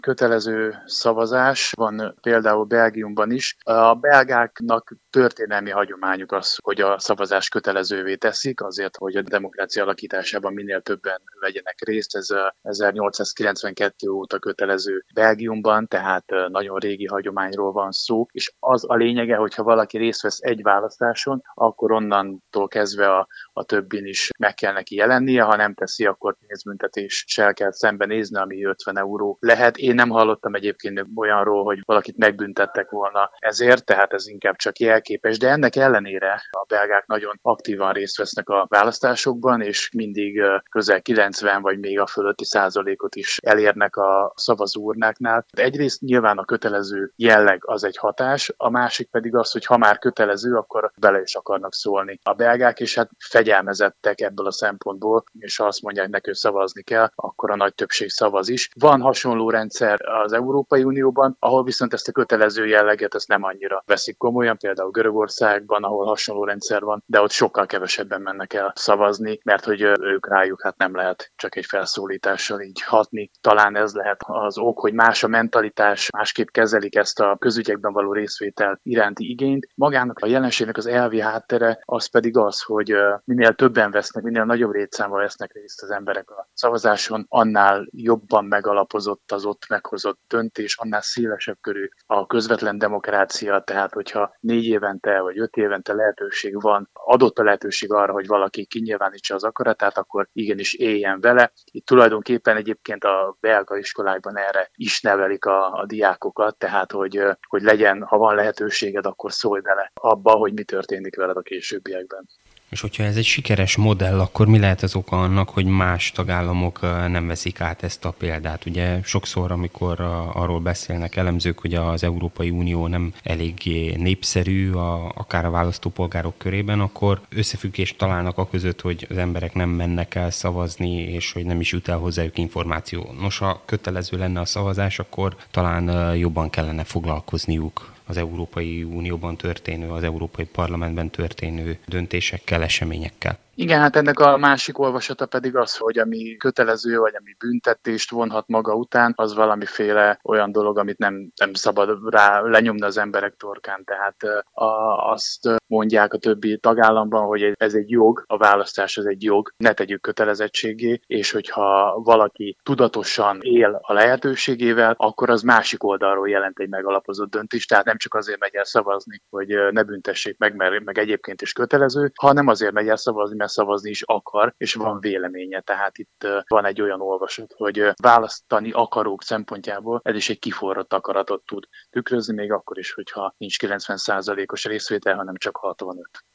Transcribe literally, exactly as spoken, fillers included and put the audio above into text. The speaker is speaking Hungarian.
kötelező szavazás van például Belgiumban is. A belgáknak történelmi hagyományuk az, hogy a szavazás kötelezővé teszik, azért, hogy a demokrácia alakításában minél többen vegyenek részt. Ez ezernyolcszázkilencvenkettő óta kötelező Belgiumban, tehát nagyon régi hagyományról van szó, és az a lényege, hogyha valaki részt vesz egy választáson, akkor onnantól kezdve a, a többin is meg kell neki jelennie, ha nem teszi, akkor pénzbüntetéssel kell szembenézni, ami ötven euró lehet. Én nem hallottam egyébként olyanról, hogy valakit megbüntettek volna ezért, tehát ez inkább csak jelképes, de ennek ellenére a belgák nagyon aktívan részt vesznek a választásokban, és mindig közel kilencven vagy még a fölötti százalékot is elérnek a szavazóurnáknál. Egyrészt nyilván a kötelező jelleg az egy hatás, a másik pedig az, hogy ha már kötelező, akkor bele is akarnak szólni a belgák, és hát fegyelmezettek ebből a szempontból, és ha azt mondják neki, hogy szavazni kell, akkor a nagy többség szavaz is. Van hasonló rendszer az Európai Unióban, ahol viszont ezt a kötelező jelleget ezt nem annyira veszik komolyan, például Görögországban, ahol hasonló rendszer van, de ott sokkal kevesebben mennek el szavazni, mert hogy ők rájuk hát nem lehet csak egy felszólítással így hatni. Talán ez lehet az ok, hogy más a mentalitás, másképp kezelik ezt a közügyekben való részvétel iránti igényt. Magának a jelenségnek az elvi háttere az pedig az, hogy minél többen vesznek, minél nagyobb létszámmal vesznek részt az emberek a szavazáson, annál jobban megalapozott az ott meghozott döntés, annál szélesebb körű a közvetlen demokrácia, tehát hogyha négy évente vagy öt évente lehetőség van, adott a lehetőség arra, hogy valaki kinyilvánítsa az akaratát, akkor igenis éljen vele. Itt tulajdonképpen egyébként a belga iskolákban erre is nevelik a, a diákokat, tehát hogy, hogy legyen, ha van lehetőséged, akkor szólj bele abba, hogy mi történik veled a későbbiekben. És hogyha ez egy sikeres modell, akkor mi lehet az oka annak, hogy más tagállamok nem veszik át ezt a példát? Ugye sokszor, amikor arról beszélnek elemzők, hogy az Európai Unió nem eléggé népszerű, a, akár a választópolgárok körében, akkor összefüggést találnak a között, hogy az emberek nem mennek el szavazni, és hogy nem is jut el hozzájuk információ. Nos, ha kötelező lenne a szavazás, akkor talán jobban kellene foglalkozniuk az Európai Unióban történő, az Európai Parlamentben történő döntésekkel, eseményekkel. Igen, hát ennek a másik olvasata pedig az, hogy ami kötelező, vagy ami büntetést vonhat maga után, az valamiféle olyan dolog, amit nem, nem szabad rá lenyomni az emberek torkán. Tehát a, azt mondják a többi tagállamban, hogy ez egy jog, a választás az egy jog, ne tegyük kötelezettségé, és hogyha valaki tudatosan él a lehetőségével, akkor az másik oldalról jelent egy megalapozott döntést, tehát nem csak azért megy el szavazni, hogy ne büntessék meg, mert meg egyébként is kötelező, hanem azért megy el szavazni, mert szavazni is akar, és van véleménye. Tehát itt van egy olyan olvasat, hogy választani akarók szempontjából ez is egy kiforrott akaratot tud tükrözni, még akkor is, hogyha nincs kilencven százalékos részvétel, hanem csak hatvanöt.